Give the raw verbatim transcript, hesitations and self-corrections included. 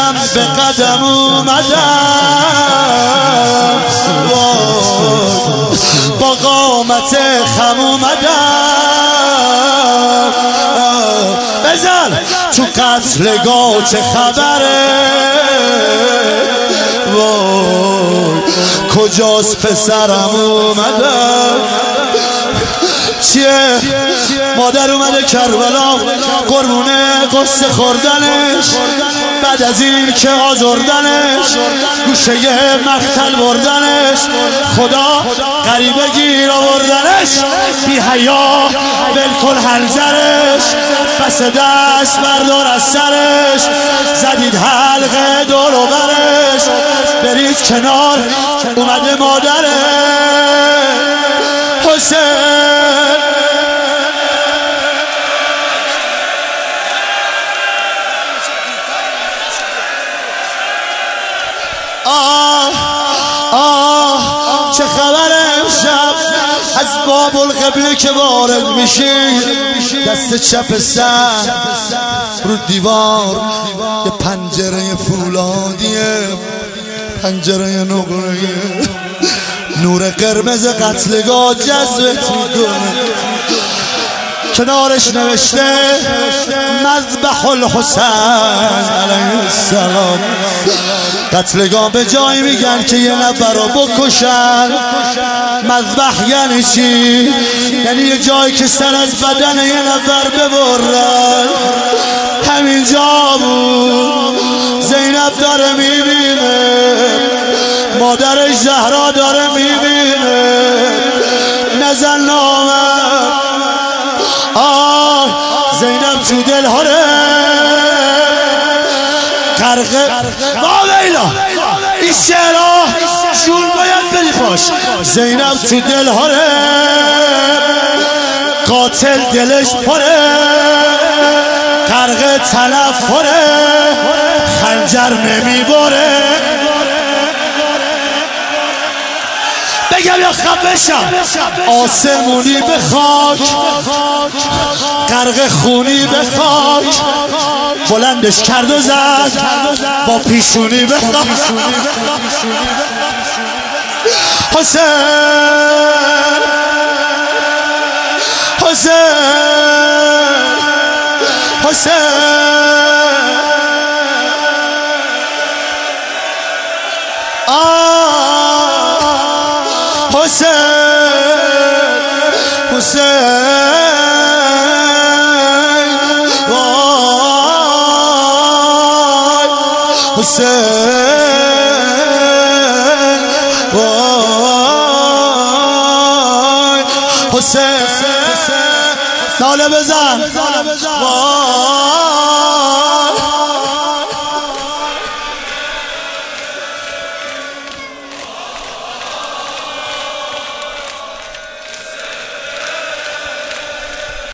قدم به قدم اومدم، با قامت خم اومدم. بزن تو قتلگاه چه خبره، وای کجاست پسرم اومدم. چیه مادر اومده کربلا قربونه قصه خوردنش، بعد از این که آزردنش گوشه مقتل بردنش، خدا غریبه گیر آوردنش، بی حیا بالکل هنجرش، پس دست بردار از سرش، زدید حلقه دور و برش، برید کنار اومده مادره حسین. آه آه چه خبره امشب از باب القبله که وارد میشی، دست چپ سر رو دیوار یه پنجره فولادیه، پنجره نقره‌ایه، نور قرمز قتلگاه جذبت میکنه، کنارش نوشته مذبح الحسین علیه السلام. قتلگاه به جایی میگن که یه نفر رو بکشن. مذبح یعنی چی؟ یعنی یه جایی که سر از بدن یه نفر ببرن. همینجا بود زینب داره میبینه، مادرش زهرا داره میبینه، نزن نامه. آه زینب تو دل هره غرقه ما ویلا، این شعرها شون باید بری پاش. زینب تو دل هره قاتل دلش پره، غرقه تنفره خنجر نمیبره. بگم یا خفشم آسمونی به خاک، غرق خونی به خاک، بلندش کرد و زد با پیشونی به خاک. حسین حسین حسین حسین حسین وای حسین وای حسین ناله بزن.